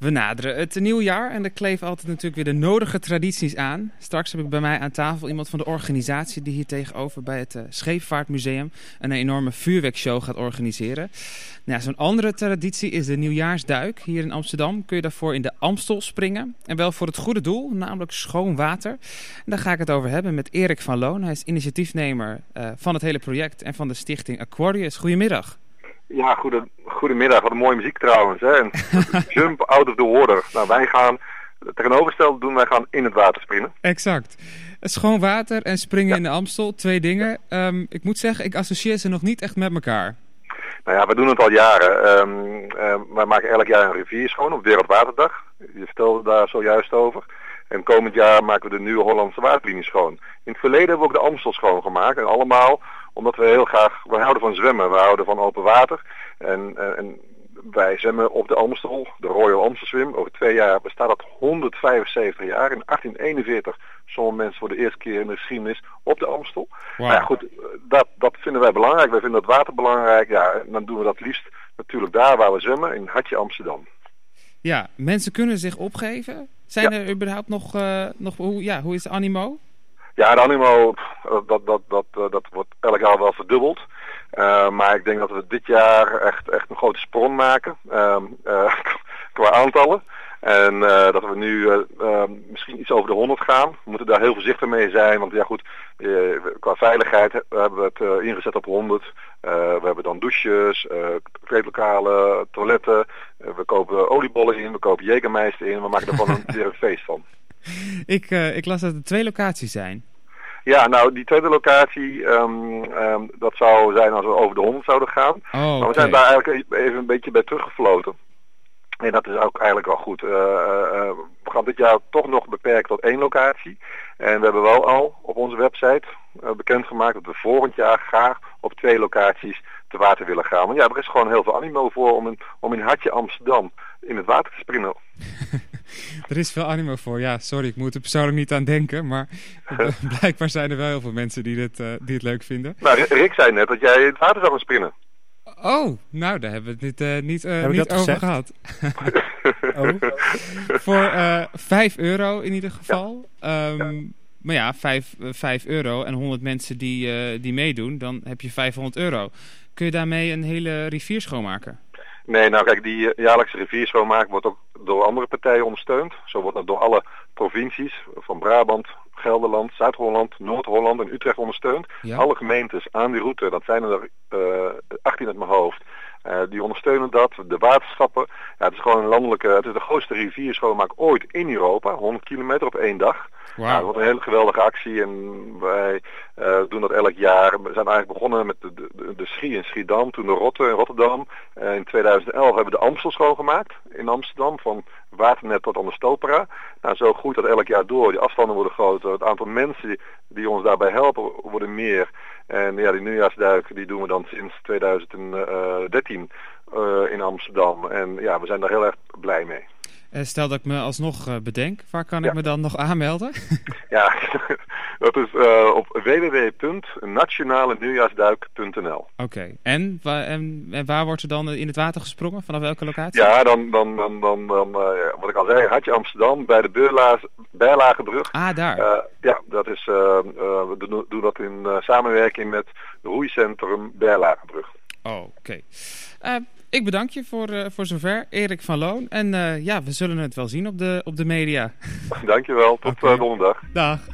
We naderen het nieuwjaar en er kleven altijd natuurlijk weer de nodige tradities aan. Straks heb ik bij mij aan tafel iemand van de organisatie die hier tegenover bij het Scheepvaartmuseum een enorme vuurwerkshow gaat organiseren. Nou, zo'n andere traditie is de nieuwjaarsduik. Hier in Amsterdam kun je daarvoor in de Amstel springen. En wel voor het goede doel, namelijk schoon water. En daar ga ik het over hebben met Erik van Loon. Hij is initiatiefnemer van het hele project en van de stichting Aquarius. Goedemiddag. Ja, goedemiddag. Wat een mooie muziek trouwens. Hè? En jump out of the water. Nou, wij gaan tegenovergestelde doen. Wij gaan in het water springen. Exact. Schoon water en springen in de Amstel. Twee dingen. Ik moet zeggen, ik associeer ze nog niet echt met elkaar. Nou ja, we doen het al jaren. Wij maken elk jaar een rivier schoon op Wereldwaterdag. Je vertelde daar zojuist over. En komend jaar maken we de nieuwe Hollandse waterlinie schoon. In het verleden hebben we ook de Amstel schoongemaakt. En allemaal omdat we heel graag, we houden van zwemmen, we houden van open water. En wij zwemmen op de Amstel, de Royal Amstel Swim. Over 2 jaar bestaat dat 175 jaar. In 1841 zwommen mensen voor de eerste keer in de geschiedenis op de Amstel. Wow. Nou ja, goed, dat vinden wij belangrijk. Wij vinden dat water belangrijk. Ja, en dan doen we dat liefst natuurlijk daar waar we zwemmen, in Hartje Amsterdam. Ja, mensen kunnen zich opgeven. Zijn er überhaupt nog hoe is de animo? Ja, de animo, dat wordt elk jaar wel verdubbeld. Maar ik denk dat we dit jaar echt een grote sprong maken qua aantallen. En dat we nu misschien iets over de 100 gaan. We moeten daar heel voorzichtig mee zijn. Want ja goed, qua veiligheid hebben we het ingezet op 100. We hebben dan douches, kleedlokalen, toiletten. We kopen oliebollen in, we kopen Jägermeister in. We maken er gewoon weer een feest van. Ik las dat er 2 locaties zijn. Ja, nou die tweede locatie, dat zou zijn als we over de 100 zouden gaan. Oh, maar we zijn daar eigenlijk even een beetje bij teruggefloten. En dat is ook eigenlijk wel goed. We gaan dit jaar toch nog beperkt tot 1 locatie. En we hebben wel al op onze website bekendgemaakt dat we volgend jaar graag op 2 locaties te water willen gaan. Want ja, er is gewoon heel veel animo voor om in Hartje Amsterdam in het water te springen. Er is veel animo voor. Ja, sorry, ik moet er persoonlijk niet aan denken. Maar blijkbaar zijn er wel heel veel mensen die het leuk vinden. Nou, Rick zei net dat jij in het water zou gaan springen. Oh, nou, daar hebben we het niet over gehad. Voor €5 in ieder geval. Maar ja, 5 euro en 100 mensen die meedoen, dan heb je €500. Kun je daarmee een hele rivier schoonmaken? Nee, nou kijk, die jaarlijkse rivier schoonmaken wordt ook door andere partijen ondersteund. Zo wordt dat door alle provincies van Brabant, Gelderland, Zuid-Holland, Noord-Holland en Utrecht ondersteund. Ja. Alle gemeentes aan die route, dat zijn er 18 uit mijn hoofd, die ondersteunen dat. De waterschappen, ja, het is gewoon het is de grootste rivier schoonmaak ooit in Europa, 100 kilometer op 1 dag. Wow. Nou, dat wordt een hele geweldige actie en wij doen dat elk jaar. We zijn eigenlijk begonnen met de Schie in Schiedam, toen de Rotte in Rotterdam. In 2011 hebben we de Amstel schoongemaakt in Amsterdam, van Waternet tot aan de Stopera. Nou, zo groeit dat elk jaar door. Die afstanden worden groter, het aantal mensen die ons daarbij helpen worden meer. En ja, die nieuwjaarsduik die doen we dan sinds 2013 in Amsterdam. En ja, we zijn daar heel erg blij mee. Stel dat ik me alsnog bedenk, waar kan ik me dan nog aanmelden? Ja, dat is op www.nationalenieuwjaarsduik.nl. Oké, en waar wordt er dan in het water gesprongen? Vanaf welke locatie? Ja, dan wat ik al zei, Hartje Amsterdam bij de Berlagebrug. Ah, daar. Ja, dat is, we doen dat in samenwerking met het roeicentrum Berlagebrug. Oh, oké. Ik bedank je voor zover, Erik van Loon. En we zullen het wel zien op de media. Dankjewel, tot donderdag. Dag.